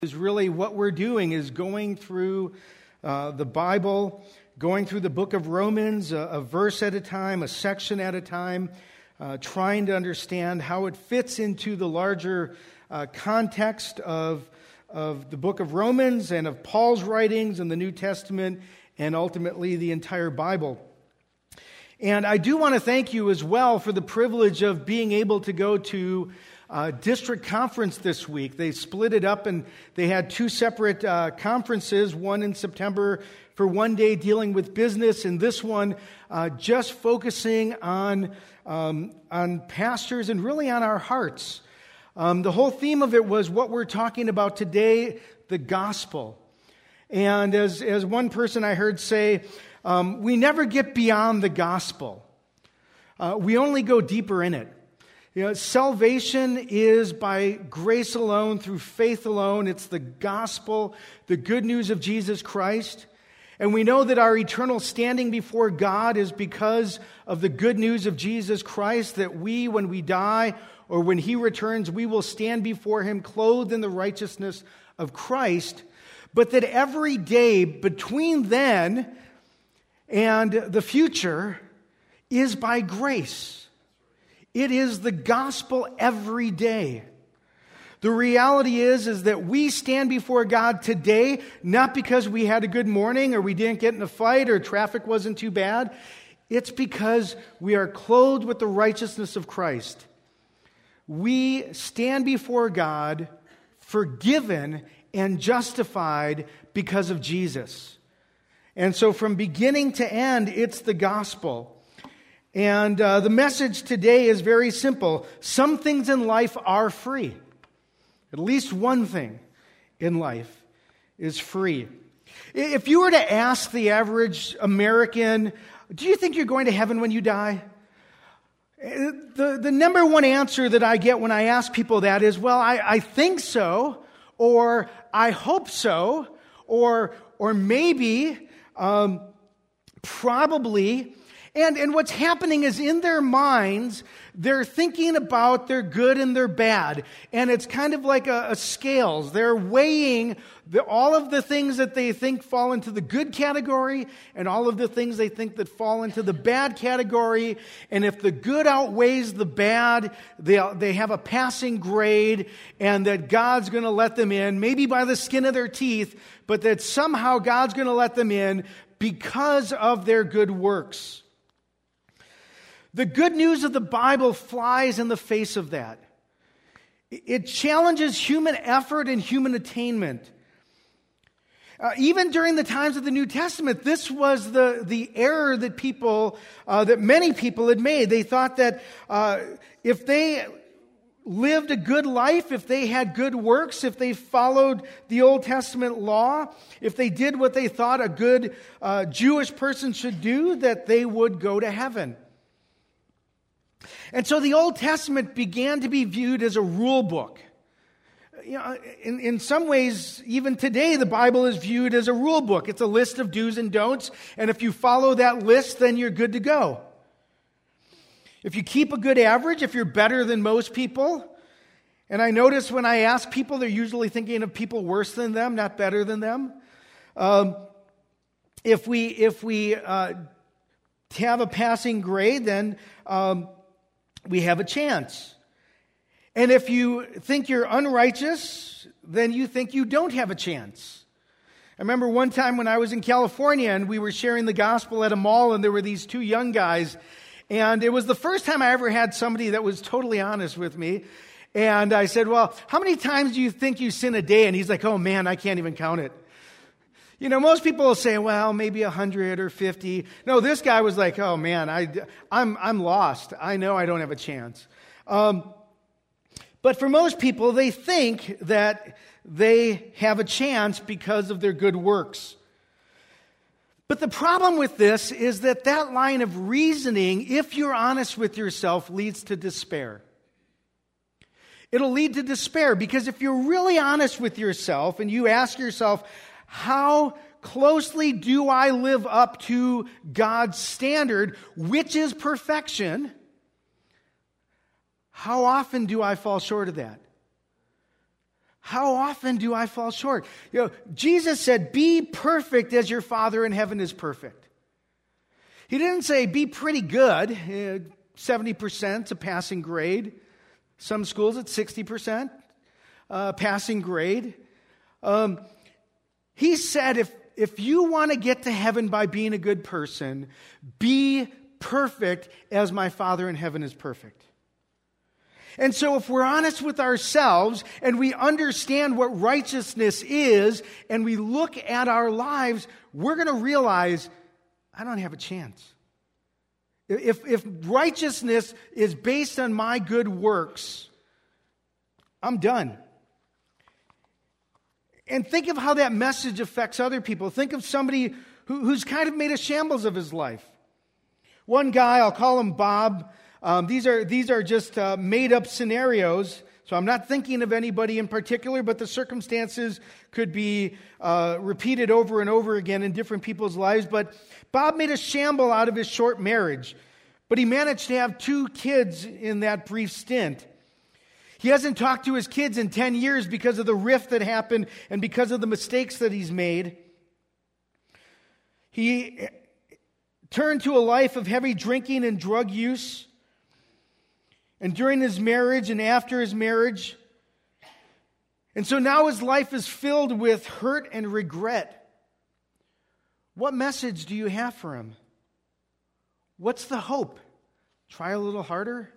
Is really what we're doing is going through the Bible, going through the book of Romans, a verse at a time, a section at a time, trying to understand how it fits into the larger context of the book of Romans and of Paul's writings in the New Testament and ultimately the entire Bible. And I do want to thank you as well for the privilege of being able to go to district conference this week. They split it up and they had two separate conferences, one in September for one day dealing with business, and this one just focusing on pastors and really on our hearts. The whole theme of it was what we're talking about today, the gospel. And as one person I heard say, we never get beyond the gospel. We only go deeper in it. You know, salvation is by grace alone, through faith alone. It's the gospel, the good news of Jesus Christ. And we know that our eternal standing before God is because of the good news of Jesus Christ, that we, when we die or when He returns, we will stand before Him clothed in the righteousness of Christ. But that every day between then and the future is by grace. It is the gospel every day. The reality is that we stand before God today, not because we had a good morning or we didn't get in a fight or traffic wasn't too bad. It's because we are clothed with the righteousness of Christ. We stand before God forgiven and justified because of Jesus. And so from beginning to end, it's the gospel. And the message today is very simple. Some things in life are free. At least one thing in life is free. If you were to ask the average American, do you think you're going to heaven when you die? The number one answer that I get when I ask people that is, well, I think so, or I hope so, or maybe, probably. And what's happening is in their minds, they're thinking about their good and their bad. And it's kind of like a scales. They're weighing all of the things that they think fall into the good category and all of the things they think that fall into the bad category. And if the good outweighs the bad, they have a passing grade, and that God's going to let them in, maybe by the skin of their teeth, but that somehow God's going to let them in because of their good works. The good news of the Bible flies in the face of that. It challenges human effort and human attainment. Even during the times of the New Testament, this was the error that many people had made. They thought that if they lived a good life, if they had good works, if they followed the Old Testament law, if they did what they thought a good Jewish person should do, that they would go to heaven. And so the Old Testament began to be viewed as a rule book. You know, in some ways, even today, the Bible is viewed as a rule book. It's a list of do's and don'ts, and if you follow that list, then you're good to go. If you keep a good average, if you're better than most people, and I notice when I ask people, they're usually thinking of people worse than them, not better than them. If we have a passing grade, then we have a chance. And if you think you're unrighteous, then you think you don't have a chance. I remember one time when I was in California and we were sharing the gospel at a mall, and there were these two young guys, and it was the first time I ever had somebody that was totally honest with me. And I said, well, how many times do you think you sin a day? And he's like, oh man, I can't even count it. You know, most people will say, well, maybe 100 or 50. No, this guy was like, oh man, I'm lost. I know I don't have a chance. But for most people, they think that they have a chance because of their good works. But the problem with this is that line of reasoning, if you're honest with yourself, leads to despair. It'll lead to despair because if you're really honest with yourself and you ask yourself, how closely do I live up to God's standard, which is perfection? How often do I fall short of that? How often do I fall short? Jesus said, be perfect as your Father in heaven is perfect. He didn't say, be pretty good. 70% is a passing grade. Some schools it's 60% passing grade. He said, if you want to get to heaven by being a good person, be perfect as my Father in heaven is perfect. And so if we're honest with ourselves and we understand what righteousness is and we look at our lives, we're going to realize, I don't have a chance. If righteousness is based on my good works, I'm done. And think of how that message affects other people. Think of somebody who's kind of made a shambles of his life. One guy, I'll call him Bob. These are just made-up scenarios, so I'm not thinking of anybody in particular, but the circumstances could be repeated over and over again in different people's lives. But Bob made a shamble out of his short marriage, but he managed to have 2 kids in that brief stint. He hasn't talked to his kids in 10 years because of the rift that happened and because of the mistakes that he's made. He turned to a life of heavy drinking and drug use. And during his marriage and after his marriage. And so now his life is filled with hurt and regret. What message do you have for him? What's the hope? Try a little harder?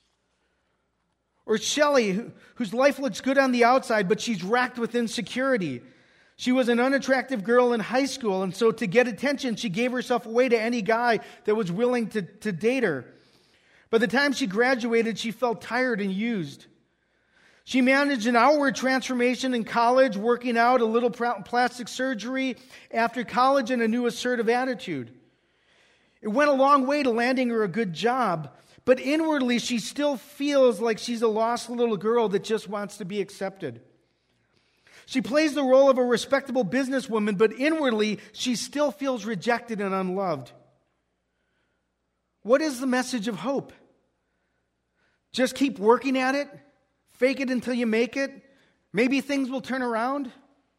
Or Shelley, whose life looks good on the outside, but she's racked with insecurity. She was an unattractive girl in high school, and so to get attention, she gave herself away to any guy that was willing to date her. By the time she graduated, she felt tired and used. She managed an outward transformation in college, working out, a little plastic surgery after college, and a new assertive attitude. It went a long way to landing her a good job, but inwardly she still feels like she's a lost little girl that just wants to be accepted. She plays the role of a respectable businesswoman, but inwardly she still feels rejected and unloved. What is the message of hope? Just keep working at it? Fake it until you make it? Maybe things will turn around?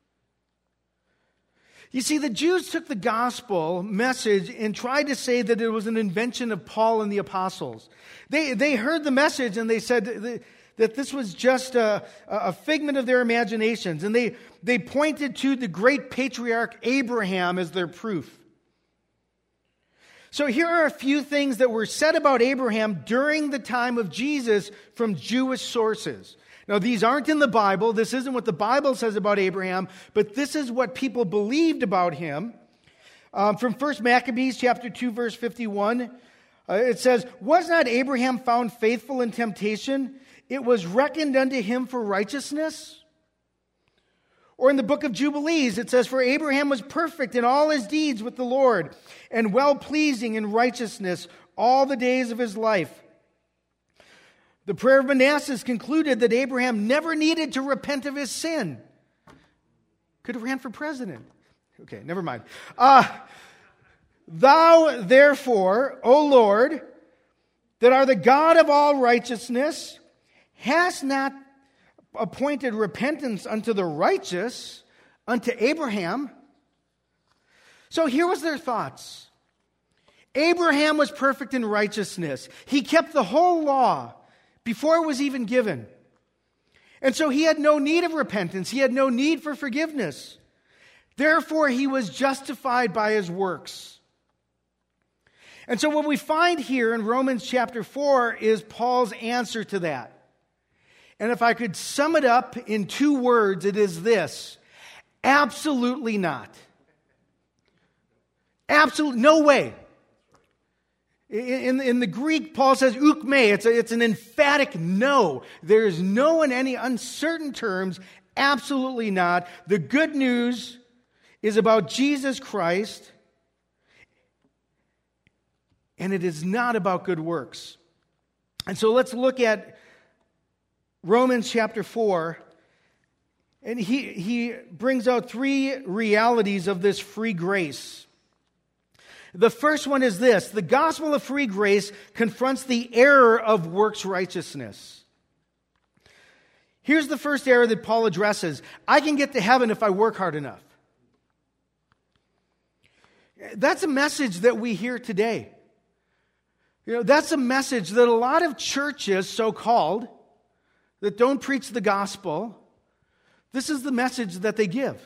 You see, the Jews took the gospel message and tried to say that it was an invention of Paul and the apostles. They heard the message and they said that this was just a figment of their imaginations. And they pointed to the great patriarch Abraham as their proof. So here are a few things that were said about Abraham during the time of Jesus from Jewish sources. Now, these aren't in the Bible. This isn't what the Bible says about Abraham, but this is what people believed about him. From 1 Maccabees chapter 2, verse 51, it says, "Was not Abraham found faithful in temptation? It was reckoned unto him for righteousness." Or in the book of Jubilees, it says, "For Abraham was perfect in all his deeds with the Lord, and well-pleasing in righteousness all the days of his life." The prayer of Manasseh concluded that Abraham never needed to repent of his sin. Could have ran for president. Okay, never mind. "Thou, therefore, O Lord, that are the God of all righteousness, hast not appointed repentance unto the righteous, unto Abraham." So here was their thoughts. Abraham was perfect in righteousness. He kept the whole law before it was even given. And so he had no need of repentance. He had no need for forgiveness. Therefore, he was justified by his works. And so what we find here in Romans chapter 4 is Paul's answer to that. And if I could sum it up in 2 words, it is this: absolutely not. Absolutely, no way. In the Greek, Paul says ukme. It's an emphatic no. There is no in any uncertain terms, absolutely not. The good news is about Jesus Christ, and it is not about good works. And so let's look at Romans chapter 4, and he brings out 3 realities of this free grace. The first one is this: the gospel of free grace confronts the error of works righteousness. Here's the first error that Paul addresses. I can get to heaven if I work hard enough. That's a message that we hear today. That's a message that a lot of churches, so-called, that don't preach the gospel, this is the message that they give.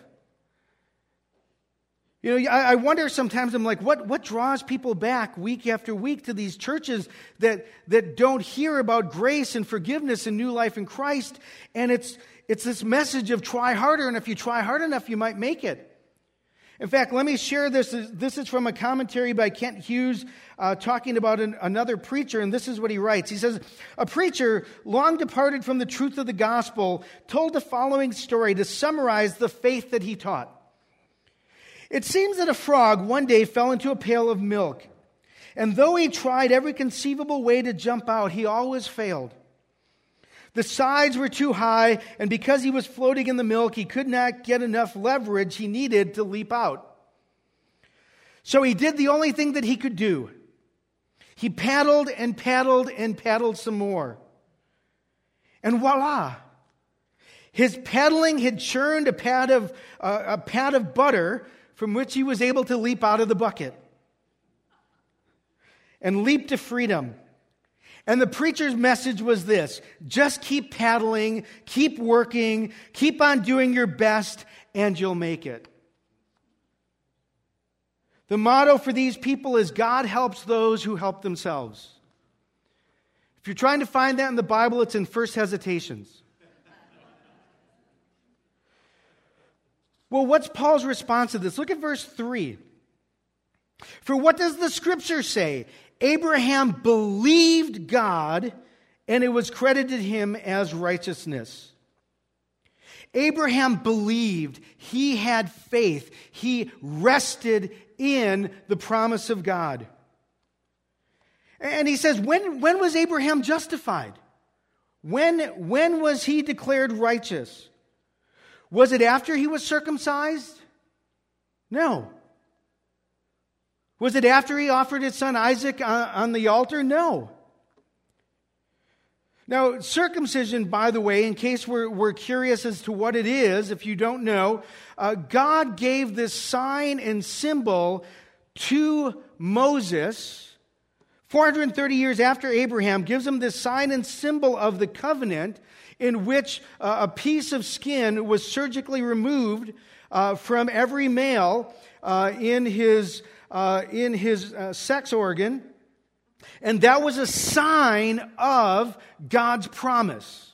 I wonder sometimes, I'm like, what draws people back week after week to these churches that don't hear about grace and forgiveness and new life in Christ? And it's this message of try harder, and if you try hard enough, you might make it. In fact, let me share this. This is from a commentary by Kent Hughes talking about another preacher, and this is what he writes. He says, a preacher, long departed from the truth of the gospel, told the following story to summarize the faith that he taught. It seems that a frog one day fell into a pail of milk, and though he tried every conceivable way to jump out, he always failed. The sides were too high, and because he was floating in the milk, he could not get enough leverage he needed to leap out. So he did the only thing that he could do. He paddled and paddled and paddled some more. And voila! His paddling had churned a pat of butter from which he was able to leap out of the bucket and leap to freedom. And the preacher's message was this: just keep paddling, keep working, keep on doing your best, and you'll make it. The motto for these people is God helps those who help themselves. If you're trying to find that in the Bible, it's in First Hesitations. Well, what's Paul's response to this? Look at verse 3. For what does the Scripture say? Abraham believed God, and it was credited him as righteousness. Abraham believed. He had faith. He rested in the promise of God. And he says, when was Abraham justified? When was he declared righteous? Was it after he was circumcised? No. Was it after he offered his son Isaac on the altar? No. Now, circumcision, by the way, in case we're curious as to what it is, if you don't know, God gave this sign and symbol to Moses 430 years after Abraham, gives him this sign and symbol of the covenant in which a piece of skin was surgically removed from every male in his sex organ, and that was a sign of God's promise.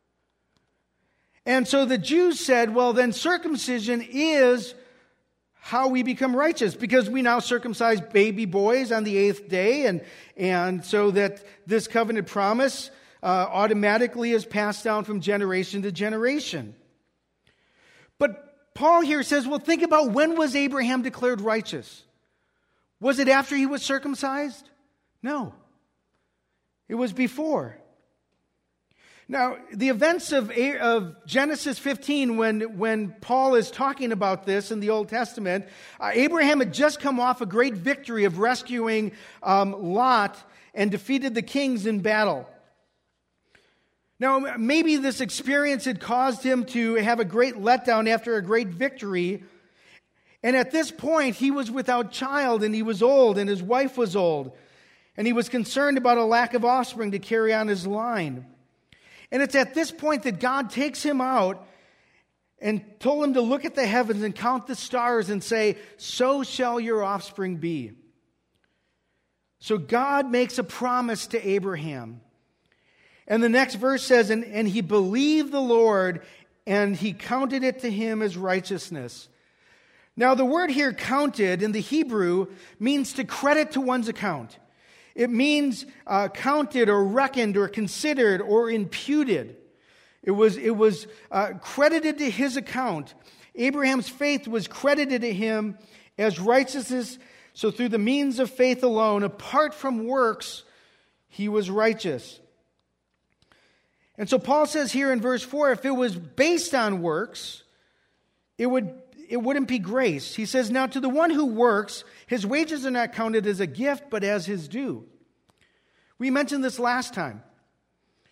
And so the Jews said, well, then circumcision is how we become righteous, because we now circumcise baby boys on the 8th day, and so that this covenant promise automatically is passed down from generation to generation. But Paul here says, well, think about, when was Abraham declared righteous? Was it after he was circumcised? No. It was before. Now, the events of Genesis 15, when Paul is talking about this in the Old Testament, Abraham had just come off a great victory of rescuing Lot and defeated the kings in battle. Now, maybe this experience had caused him to have a great letdown after a great victory. And at this point, he was without child, and he was old, and his wife was old. And he was concerned about a lack of offspring to carry on his line. And it's at this point that God takes him out and told him to look at the heavens and count the stars and say, so shall your offspring be. So God makes a promise to Abraham. And the next verse says, and he believed the Lord, and he counted it to him as righteousness. Now, the word here, counted, in the Hebrew, means to credit to one's account. It means counted or reckoned or considered or imputed. It was credited to his account. Abraham's faith was credited to him as righteousness. So through the means of faith alone, apart from works, he was righteous. And so Paul says here in verse 4, if it was based on works, it wouldn't be grace. He says, now to the one who works, his wages are not counted as a gift, but as his due. We mentioned this last time.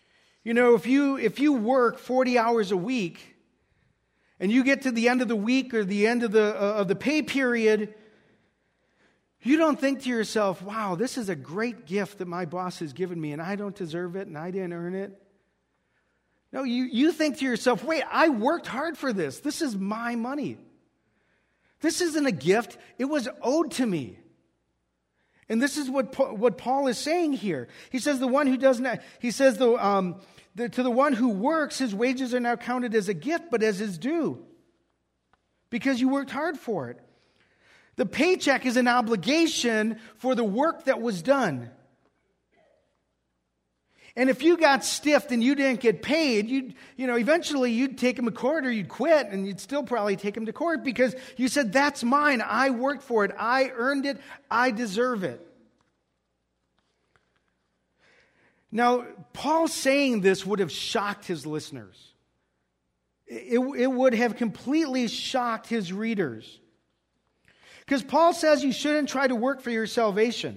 You know, if you work 40 hours a week and you get to the end of the week or the end of the pay period, you don't think to yourself, wow, this is a great gift that my boss has given me and I don't deserve it and I didn't earn it. No, you think to yourself, wait, I worked hard for this. This is my money. This isn't a gift. It was owed to me. And this is what Paul is saying here. He says the one who doesn't, he says to the one who works, his wages are now counted as a gift, but as his due. Because you worked hard for it. The paycheck is an obligation for the work that was done. And if you got stiffed and you didn't get paid, eventually you'd take him to court or you'd quit, and you'd still probably take him to court because you said, that's mine. I worked for it. I earned it. I deserve it. Now, Paul saying this would have shocked his listeners. It would have completely shocked his readers. Because Paul says you shouldn't try to work for your salvation.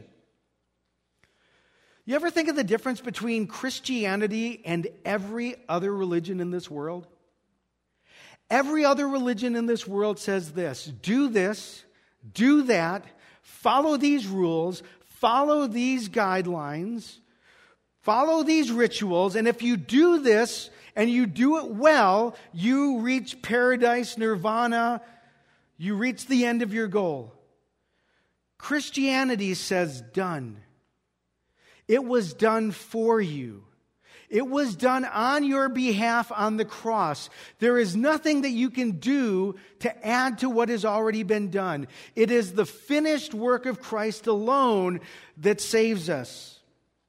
You ever think of the difference between Christianity and every other religion in this world? Every other religion in this world says this: do that, follow these rules, follow these guidelines, follow these rituals, and if you do this and you do it well, you reach paradise, nirvana, you reach the end of your goal. Christianity says done. It was done for you. It was done on your behalf on the cross. There is nothing that you can do to add to what has already been done. It is the finished work of Christ alone that saves us.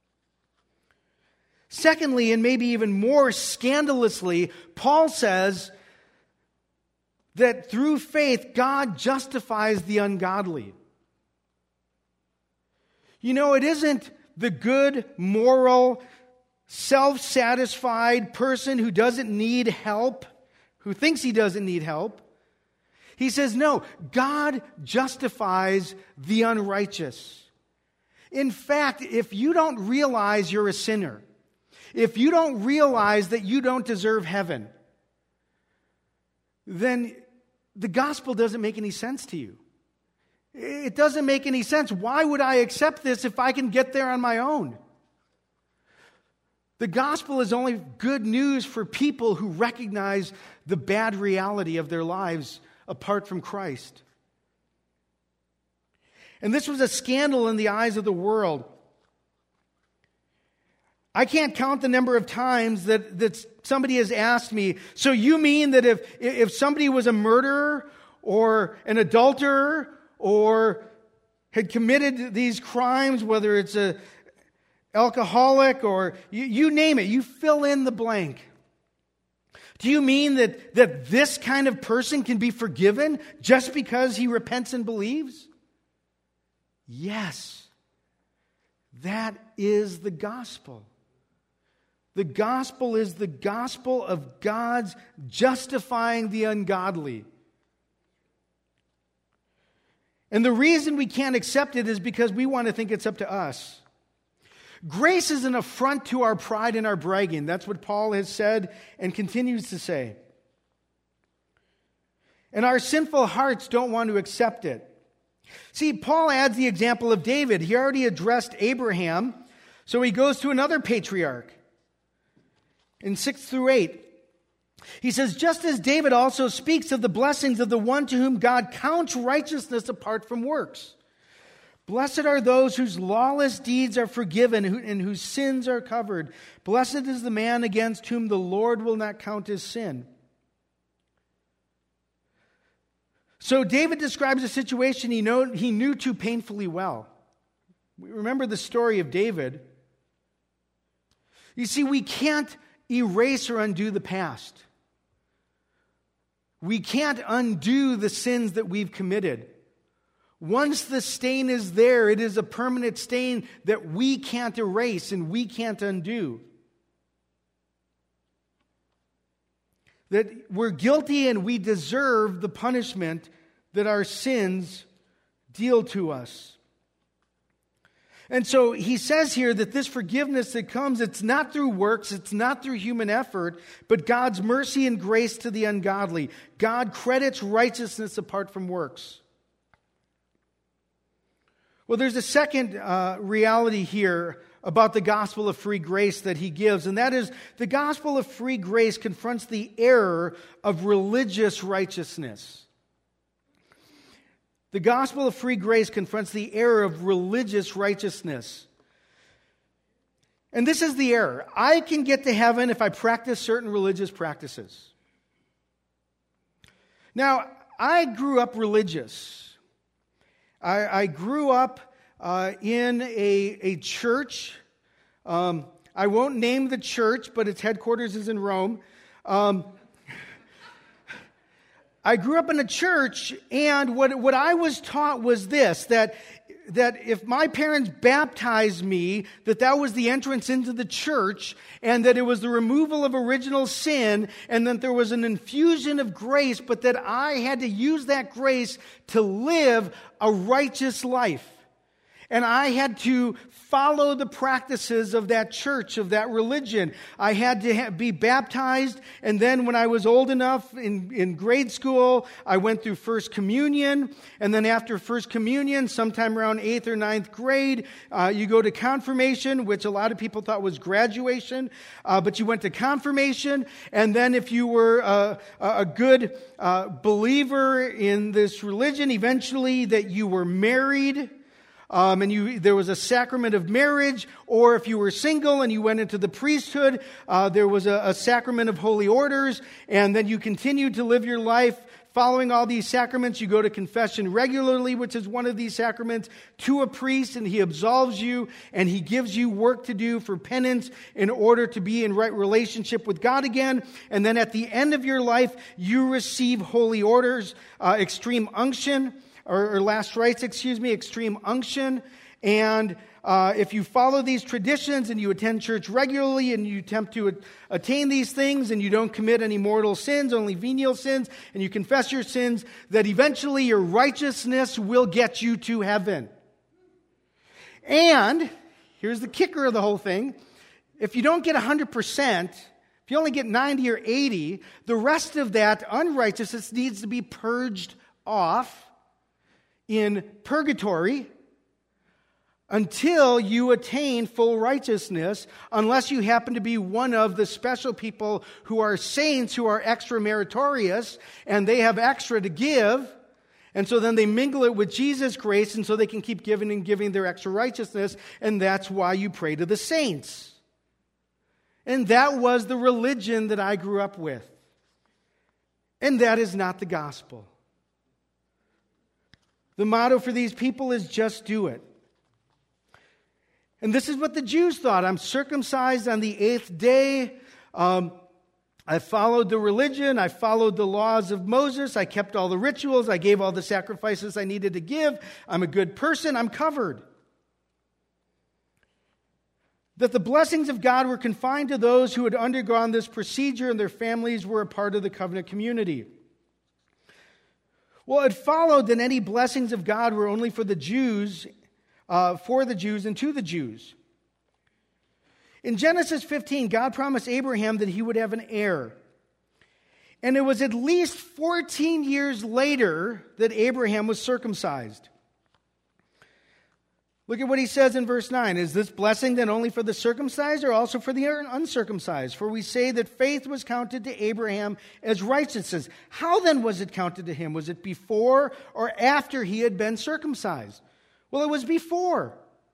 Secondly, and maybe even more scandalously, Paul says that through faith, God justifies the ungodly. You know, it isn't the good, moral, self-satisfied person who doesn't need help, who thinks he doesn't need help. He says, no, God justifies the unrighteous. In fact, if you don't realize you're a sinner, if you don't realize that you don't deserve heaven, then the gospel doesn't make any sense to you. It doesn't make any sense. Why would I accept this if I can get there on my own? The gospel is only good news for people who recognize the bad reality of their lives apart from Christ. And this was a scandal in the eyes of the world. I can't count the number of times that somebody has asked me, so you mean that if somebody was a murderer or an adulterer or had committed these crimes, whether it's an alcoholic or you name it, you fill in the blank. Do you mean that this kind of person can be forgiven just because he repents and believes? Yes. That is the gospel. The gospel is the gospel of God's justifying the ungodly. And the reason we can't accept it is because we want to think it's up to us. Grace is an affront to our pride and our bragging. That's what Paul has said and continues to say. And our sinful hearts don't want to accept it. See, Paul adds the example of David. He already addressed Abraham, so he goes to another patriarch. In 6 through 8, he says, just as David also speaks of the blessings of the one to whom God counts righteousness apart from works. Blessed are those whose lawless deeds are forgiven and whose sins are covered. Blessed is the man against whom the Lord will not count his sin. So David describes a situation he knew too painfully well. We remember the story of David. You see, we can't erase or undo the past. We can't undo the sins that we've committed. Once the stain is there, it is a permanent stain that we can't erase and we can't undo. That we're guilty and we deserve the punishment that our sins deal to us. And so he says here that this forgiveness that comes, it's not through works, it's not through human effort, but God's mercy and grace to the ungodly. God credits righteousness apart from works. Well, there's a second reality here about the gospel of free grace that he gives, and that is the gospel of free grace confronts the error of religious righteousness. The gospel of free grace confronts the error of religious righteousness. And this is the error. I can get to heaven if I practice certain religious practices. Now, I grew up religious. I grew up in a church. I won't name the church, but its headquarters is in Rome. I grew up in a church, and what I was taught was this, that if my parents baptized me, that was the entrance into the church, and that it was the removal of original sin, and that there was an infusion of grace, but that I had to use that grace to live a righteous life. And I had to follow the practices of that church, of that religion. I had to be baptized, and then when I was old enough in grade school, I went through First Communion, and then after First Communion, sometime around 8th or 9th grade, you go to confirmation, which a lot of people thought was graduation, but you went to confirmation, and then if you were a good believer in this religion, eventually that you were married, and there was a sacrament of marriage, or if you were single and you went into the priesthood, there was a sacrament of holy orders, and then you continued to live your life following all these sacraments. You go to confession regularly, which is one of these sacraments, to a priest, and he absolves you, and he gives you work to do for penance in order to be in right relationship with God again. And then at the end of your life, you receive holy orders, extreme unction, or last rites, extreme unction. And if you follow these traditions and you attend church regularly and you attempt to attain these things and you don't commit any mortal sins, only venial sins, and you confess your sins, that eventually your righteousness will get you to heaven. And here's the kicker of the whole thing. If you don't get 100%, if you only get 90 or 80, the rest of that unrighteousness needs to be purged off in purgatory until you attain full righteousness, unless you happen to be one of the special people who are saints, who are extra meritorious, and they have extra to give, and so then they mingle it with Jesus' grace, and so they can keep giving and giving their extra righteousness, and that's why you pray to the saints. And that was the religion that I grew up with. And that is not the gospel. The motto for these people is just do it. And this is what the Jews thought. I'm circumcised on the 8th day. I followed the religion. I followed the laws of Moses. I kept all the rituals. I gave all the sacrifices I needed to give. I'm a good person. I'm covered. That the blessings of God were confined to those who had undergone this procedure and their families were a part of the covenant community. Well, it followed that any blessings of God were only for the Jews and to the Jews. In Genesis 15, God promised Abraham that he would have an heir. And it was at least 14 years later that Abraham was circumcised. Look at what he says in verse 9. Is this blessing then only for the circumcised or also for the uncircumcised? For we say that faith was counted to Abraham as righteousness. How then was it counted to him? Was it before or after he had been circumcised? Well, it was before.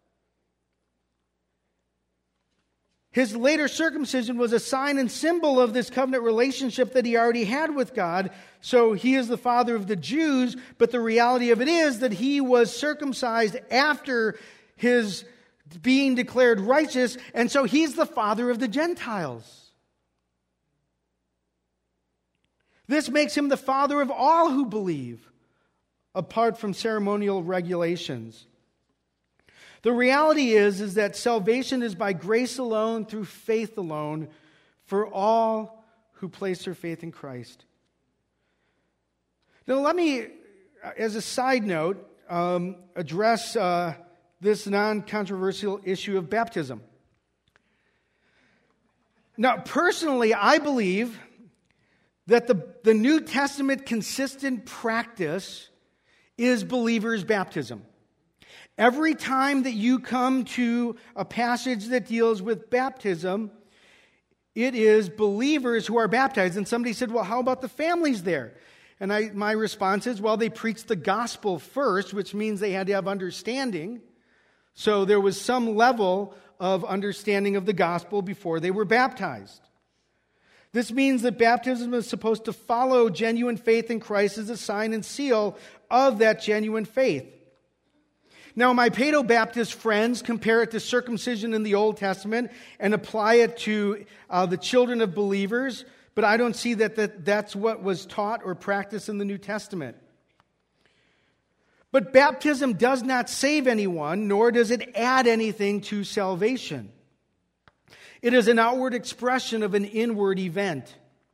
His later circumcision was a sign and symbol of this covenant relationship that he already had with God. So he is the father of the Jews, but the reality of it is that he was circumcised after his being declared righteous, and so he's the father of the Gentiles. This makes him the father of all who believe, apart from ceremonial regulations. The reality is that salvation is by grace alone, through faith alone, for all who place their faith in Christ. Now let me, as a side note, address this non-controversial issue of baptism. Now, personally, I believe that the New Testament consistent practice is believers' baptism. Every time that you come to a passage that deals with baptism, it is believers who are baptized. And somebody said, well, how about the families there? And my response is, well, they preached the gospel first, which means they had to have understanding. So there was some level of understanding of the gospel before they were baptized. This means that baptism is supposed to follow genuine faith in Christ as a sign and seal of that genuine faith. Now, my Paedo-Baptist friends compare it to circumcision in the Old Testament and apply it to the children of believers, but I don't see that's what was taught or practiced in the New Testament. But baptism does not save anyone, nor does it add anything to salvation. It is an outward expression of an inward event.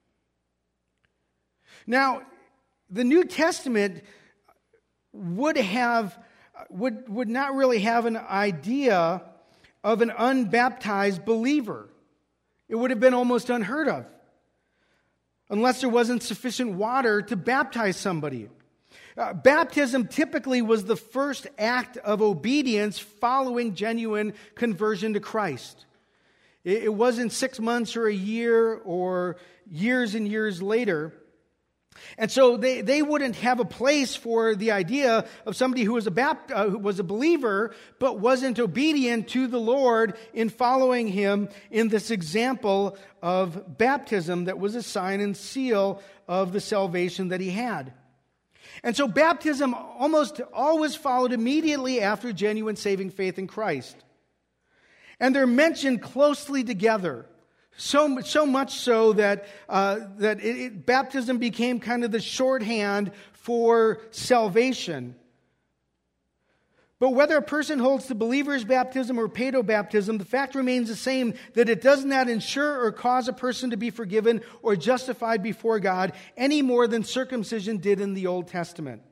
Now, the New Testament would not really have an idea of an unbaptized believer. It would have been almost unheard of, unless there wasn't sufficient water to baptize somebody. Baptism typically was the first act of obedience following genuine conversion to Christ. It wasn't 6 months or a year or years and years later. And so they wouldn't have a place for the idea of somebody who was a believer but wasn't obedient to the Lord in following Him in this example of baptism that was a sign and seal of the salvation that he had. And so baptism almost always followed immediately after genuine saving faith in Christ. And they're mentioned closely together. So much so that baptism became kind of the shorthand for salvation. But whether a person holds to believer's baptism or paedo-baptism, the fact remains the same, that it does not ensure or cause a person to be forgiven or justified before God any more than circumcision did in the Old Testament.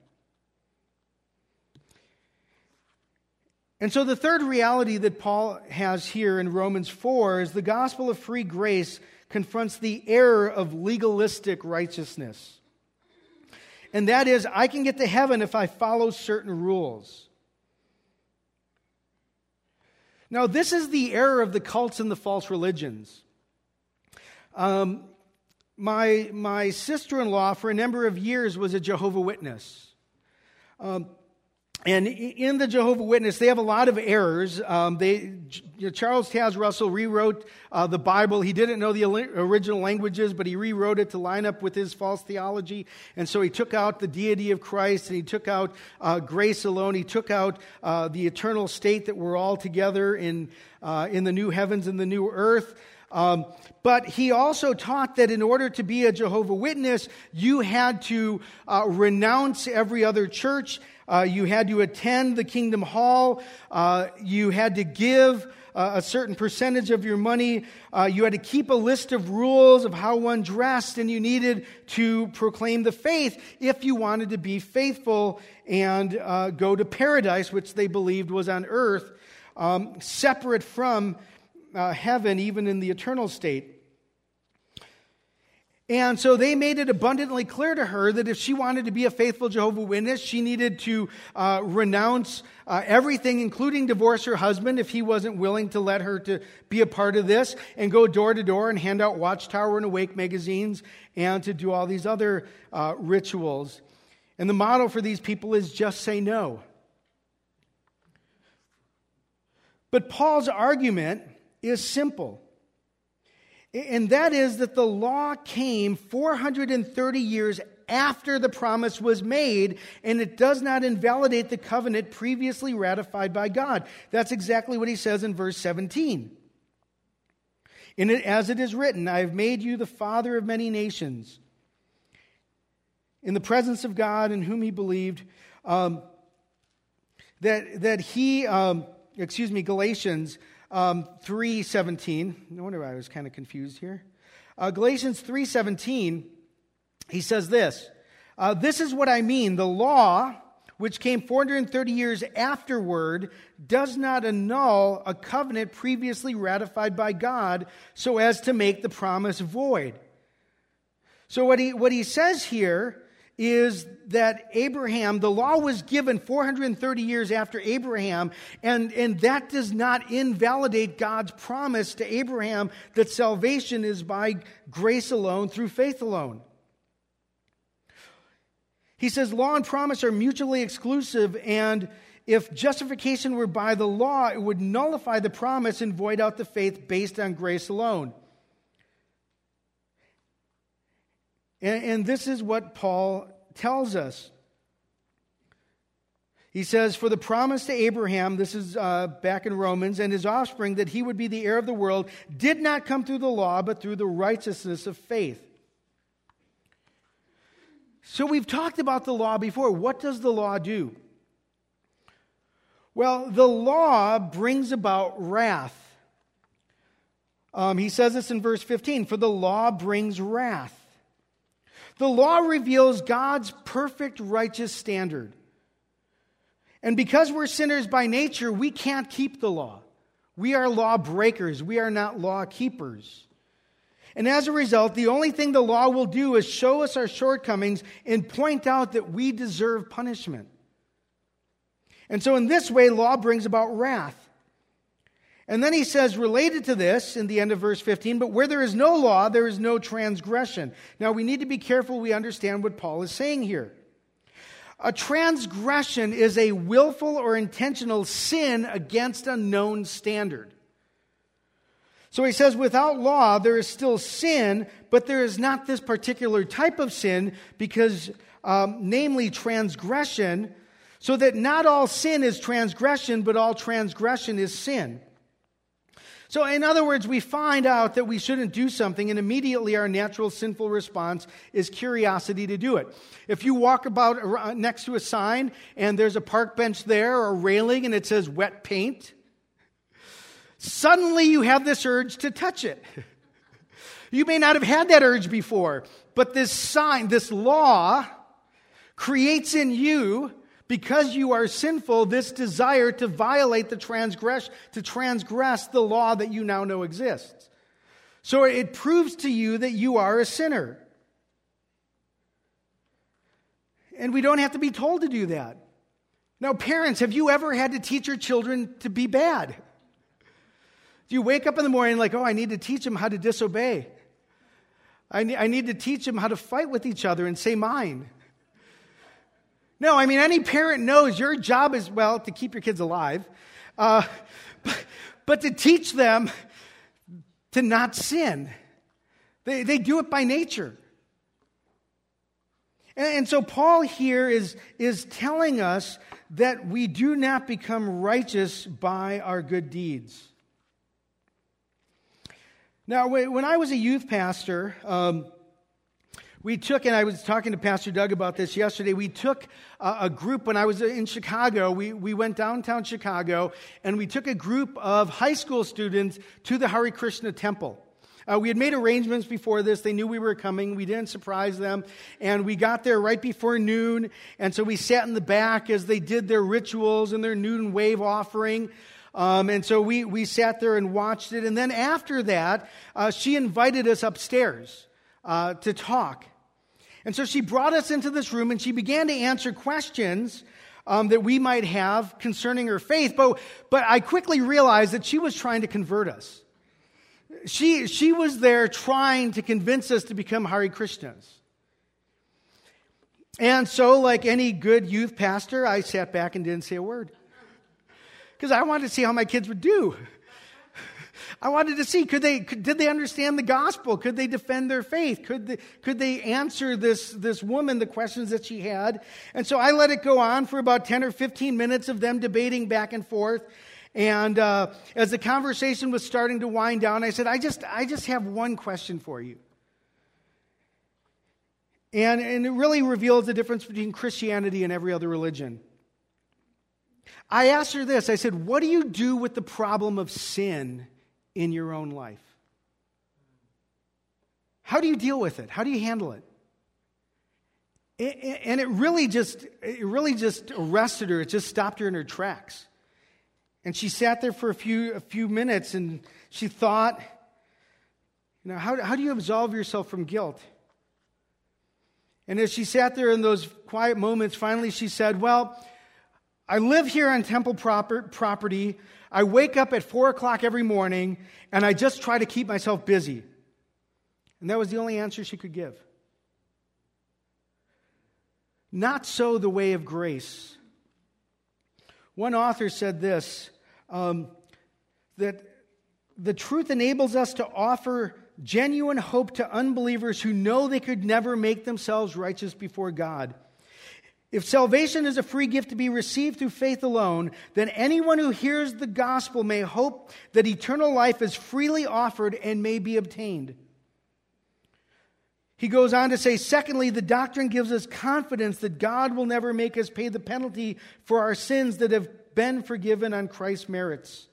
And so the third reality that Paul has here in Romans 4 is the gospel of free grace confronts the error of legalistic righteousness. And that is, I can get to heaven if I follow certain rules. Now, this is the error of the cults and the false religions. My sister-in-law, for a number of years, was a Jehovah's Witness. And in the Jehovah's Witness, they have a lot of errors. Charles Taze Russell rewrote the Bible. He didn't know the original languages, but he rewrote it to line up with his false theology. And so he took out the deity of Christ, and he took out grace alone. He took out the eternal state that we're all together in the new heavens and the new earth. But he also taught that in order to be a Jehovah's Witness, you had to renounce every other church. You had to attend the Kingdom Hall. You had to give a certain percentage of your money. You had to keep a list of rules of how one dressed, and you needed to proclaim the faith if you wanted to be faithful and go to paradise, which they believed was on earth, separate from heaven, even in the eternal state. And so they made it abundantly clear to her that if she wanted to be a faithful Jehovah's Witness, she needed to renounce everything, including divorce her husband if he wasn't willing to let her to be a part of this, and go door to door and hand out Watchtower and Awake magazines, and to do all these other rituals. And the motto for these people is just say no. But Paul's argument is simple. And that is that the law came 430 years after the promise was made, and it does not invalidate the covenant previously ratified by God. That's exactly what he says in verse 17. In it, as it is written, I have made you the father of many nations. In the presence of God in whom he believed, Galatians 3:17. No wonder I was kind of confused here. Galatians 3:17, he says this. This is what I mean. The law which came 430 years afterward, does not annul a covenant previously ratified by God so as to make the promise void. So what he says here is that Abraham, the law was given 430 years after Abraham, and that does not invalidate God's promise to Abraham that salvation is by grace alone, through faith alone. He says law and promise are mutually exclusive, and if justification were by the law, it would nullify the promise and void out the faith based on grace alone. And this is what Paul tells us. He says, for the promise to Abraham, this is back in Romans, and his offspring, that he would be the heir of the world, did not come through the law, but through the righteousness of faith. So we've talked about the law before. What does the law do? Well, the law brings about wrath. He says this in verse 15, for the law brings wrath. The law reveals God's perfect righteous standard. And because we're sinners by nature, we can't keep the law. We are law breakers. We are not law keepers. And as a result, the only thing the law will do is show us our shortcomings and point out that we deserve punishment. And so in this way, law brings about wrath. And then he says, related to this, in the end of verse 15, but where there is no law, there is no transgression. Now, we need to be careful we understand what Paul is saying here. A transgression is a willful or intentional sin against a known standard. So he says, without law, there is still sin, but there is not this particular type of sin, because, namely transgression, so that not all sin is transgression, but all transgression is sin. So in other words, we find out that we shouldn't do something, and immediately our natural sinful response is curiosity to do it. If you walk about next to a sign and there's a park bench there or a railing and it says wet paint, suddenly you have this urge to touch it. You may not have had that urge before, but this sign, this law, creates in you, because you are sinful, this desire to violate to transgress the law that you now know exists. So it proves to you that you are a sinner. And we don't have to be told to do that. Now, parents, have you ever had to teach your children to be bad? Do you wake up in the morning like, I need to teach them how to disobey. I need to teach them how to fight with each other and say mine. No, any parent knows your job is, to keep your kids alive, but to teach them to not sin. They do it by nature. And so Paul here is telling us that we do not become righteous by our good deeds. Now, when I was a youth pastor, we took, and I was talking to Pastor Doug about this yesterday, we took a group when I was in Chicago. We went downtown Chicago, and we took a group of high school students to the Hare Krishna temple. We had made arrangements before this. They knew we were coming. We didn't surprise them. And we got there right before noon, and so we sat in the back as they did their rituals and their noon wave offering. And so we sat there and watched it. And then after that, she invited us upstairs to talk. And so she brought us into this room and she began to answer questions that we might have concerning her faith. But I quickly realized that she was trying to convert us. She was there trying to convince us to become Hare Krishnas. And so, like any good youth pastor, I sat back and didn't say a word. Because I wanted to see how my kids would do. I wanted to see, did they understand the gospel? Could they defend their faith? Could they answer this woman the questions that she had? And so I let it go on for about 10 or 15 minutes of them debating back and forth. And as the conversation was starting to wind down, I said, I just have one question for you. And it really reveals the difference between Christianity and every other religion. I asked her this. I said, what do you do with the problem of sin in your own life? How do you deal with it? How do you handle it? And it really just arrested her. It just stopped her in her tracks. And she sat there for a few minutes, and she thought, how do you absolve yourself from guilt? And as she sat there in those quiet moments, finally she said, well, I live here on temple property. I wake up at 4 o'clock every morning, and I just try to keep myself busy. And that was the only answer she could give. Not so the way of grace. One author said this, that the truth enables us to offer genuine hope to unbelievers who know they could never make themselves righteous before God. If salvation is a free gift to be received through faith alone, then anyone who hears the gospel may hope that eternal life is freely offered and may be obtained. He goes on to say, secondly, the doctrine gives us confidence that God will never make us pay the penalty for our sins that have been forgiven on Christ's merits.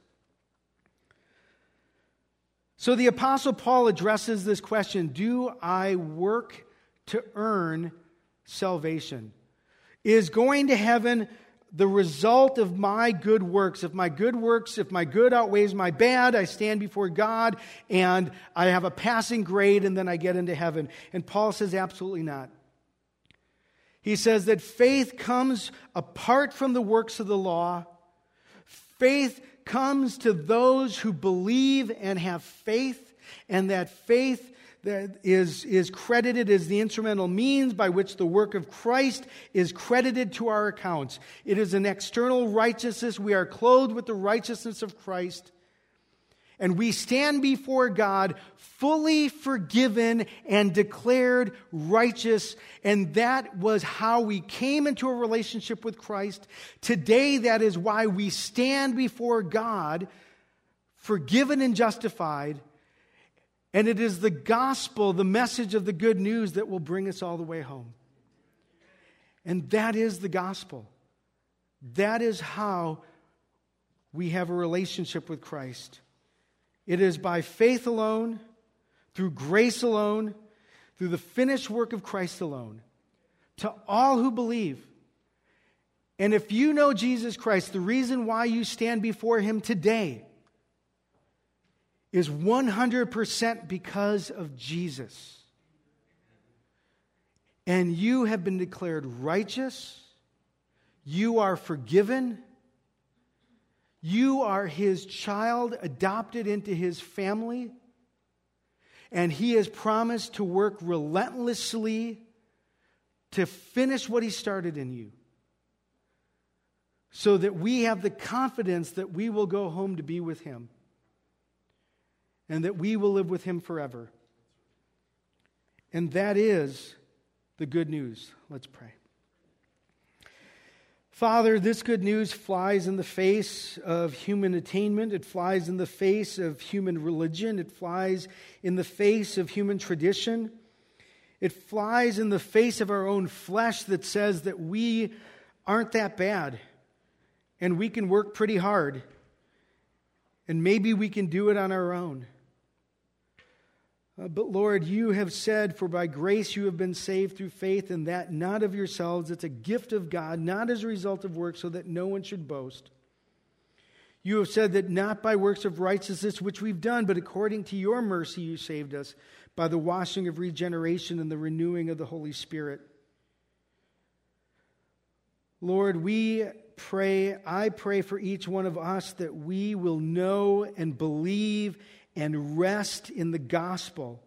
So the Apostle Paul addresses this question, do I work to earn salvation? Is going to heaven the result of my good works? If my good outweighs my bad, I stand before God and I have a passing grade and then I get into heaven. And Paul says absolutely not. He says that faith comes apart from the works of the law. Faith comes to those who believe and have faith, and that faith that is credited as the instrumental means by which the work of Christ is credited to our accounts. It is an external righteousness. We are clothed with the righteousness of Christ. And we stand before God fully forgiven and declared righteous. And that was how we came into a relationship with Christ. Today, that is why we stand before God forgiven and justified. And it is the gospel, the message of the good news, that will bring us all the way home. And that is the gospel. That is how we have a relationship with Christ. It is by faith alone, through grace alone, through the finished work of Christ alone, to all who believe. And if you know Jesus Christ, the reason why you stand before Him today is 100% because of Jesus. And you have been declared righteous. You are forgiven. You are His child, adopted into His family. And He has promised to work relentlessly to finish what He started in you, so that we have the confidence that we will go home to be with Him, and that we will live with Him forever. And that is the good news. Let's pray. Father, this good news flies in the face of human attainment. It flies in the face of human religion. It flies in the face of human tradition. It flies in the face of our own flesh that says that we aren't that bad and we can work pretty hard and maybe we can do it on our own. But Lord, you have said, for by grace you have been saved through faith, and that not of yourselves. It's a gift of God, not as a result of works, so that no one should boast. You have said that not by works of righteousness which we've done, but according to your mercy you saved us, by the washing of regeneration and the renewing of the Holy Spirit. Lord, I pray for each one of us that we will know and believe and rest in the gospel.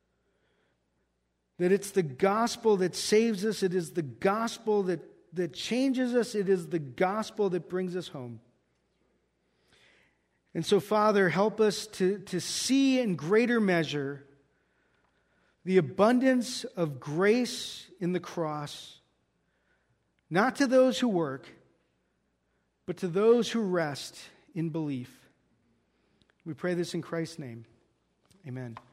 That it's the gospel that saves us. It is the gospel that changes us. It is the gospel that brings us home. And so, Father, help us to see in greater measure the abundance of grace in the cross, not to those who work, but to those who rest in belief. We pray this in Christ's name. Amen.